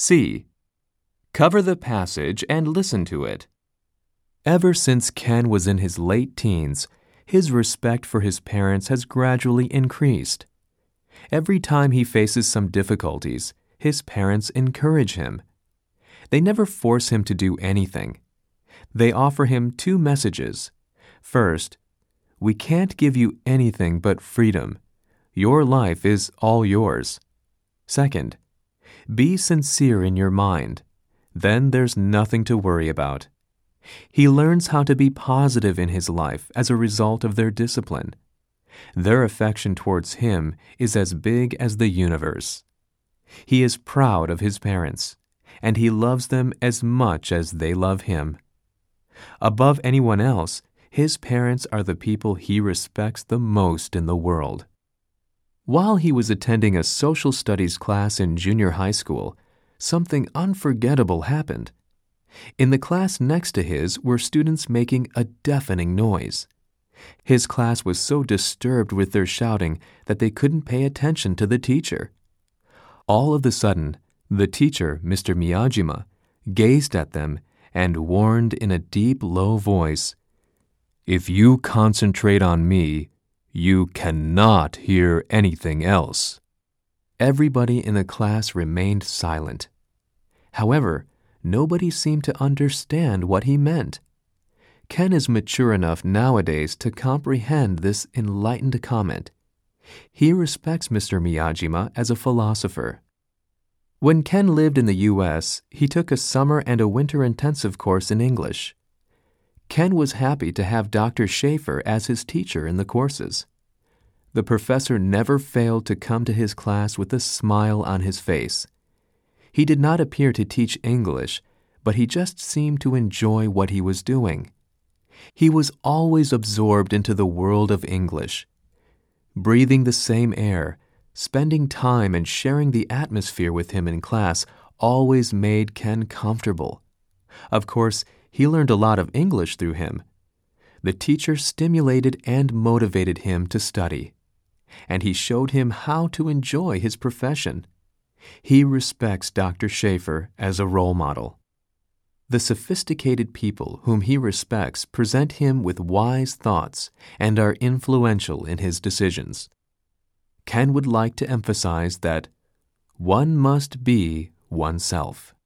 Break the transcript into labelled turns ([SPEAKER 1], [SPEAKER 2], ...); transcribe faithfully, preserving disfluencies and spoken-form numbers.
[SPEAKER 1] C. Cover the passage and listen to it. Ever since Ken was in his late teens, his respect for his parents has gradually increased. Every time he faces some difficulties, his parents encourage him. They never force him to do anything. They offer him two messages. First, we can't give you anything but freedom. Your life is all yours. Second, be sincere in your mind. Then there's nothing to worry about. He learns how to be positive in his life as a result of their discipline. Their affection towards him is as big as the universe. He is proud of his parents, and he loves them as much as they love him. Above anyone else, his parents are the people he respects the most in the world. While he was attending a social studies class in junior high school, something unforgettable happened. In the class next to his were students making a deafening noise. His class was so disturbed with their shouting that they couldn't pay attention to the teacher. All of a sudden, the teacher, Mister Miyajima, gazed at them and warned in a deep, low voice, "If you concentrate on me, you cannot hear anything else." Everybody in the class remained silent. However, nobody seemed to understand what he meant. Ken is mature enough nowadays to comprehend this enlightened comment. He respects Mister Miyajima as a philosopher. When Ken lived in the U S, he took a summer and a winter intensive course in English. Ken was happy to have Doctor Schaefer as his teacher in the courses. The professor never failed to come to his class with a smile on his face. He did not appear to teach English, but he just seemed to enjoy what he was doing. He was always absorbed into the world of English. Breathing the same air, spending time and sharing the atmosphere with him in class always made Ken comfortable. Of course, he learned a lot of English through him. The teacher stimulated and motivated him to study, and he showed him how to enjoy his profession. He respects Doctor Schaefer as a role model. The sophisticated people whom he respects present him with wise thoughts and are influential in his decisions. Ken would like to emphasize that one must be oneself.